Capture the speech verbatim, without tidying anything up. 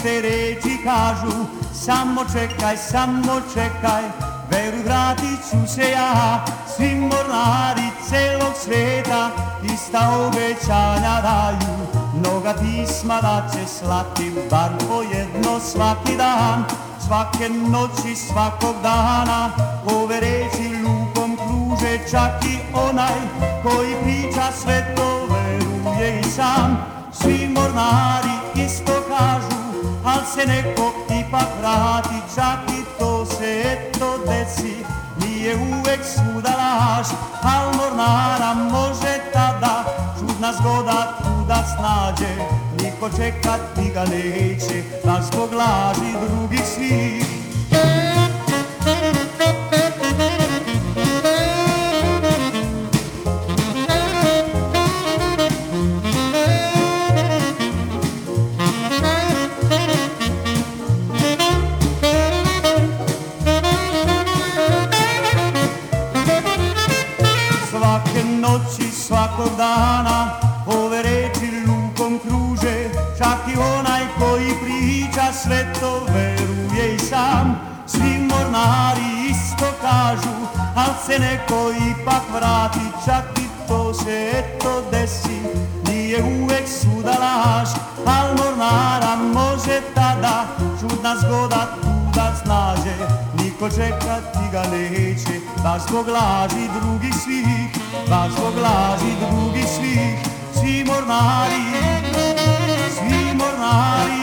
iste reči kažu, samo čekaj, samo čekaj, veruj vratit ću se ja. Svi mornari celog sveta ista obećanja daju, mnoga pisma da će slati, bar po jedno svaki dan. Svake noći, svakog dana, ove reči lupom kruže, čak i onaj koji priča sve to veruje i sam. Svi mornari isto kažu, al se neko ipak vrati, čak i to se eto desi, nije uvek svuda laž. Al mornara može tada čudna zgoda tu da snađe, niko čekati ga neće, baš zbog laži drugih svih. Svake noći, svakog dana, ove reči lupom kruže, čak i onaj koji priča sve to veruje i sam. Svi mornari isto kažu, al se neko ipak vrati, čak i to se eto desi, nije uvek svuda laž. Al mornara može tada čudna zgoda tu da snađe, niko čekati ga neće, baš zbog laži drugih svih, baš zbog laži drugih svih. Svi mornari, svi mornari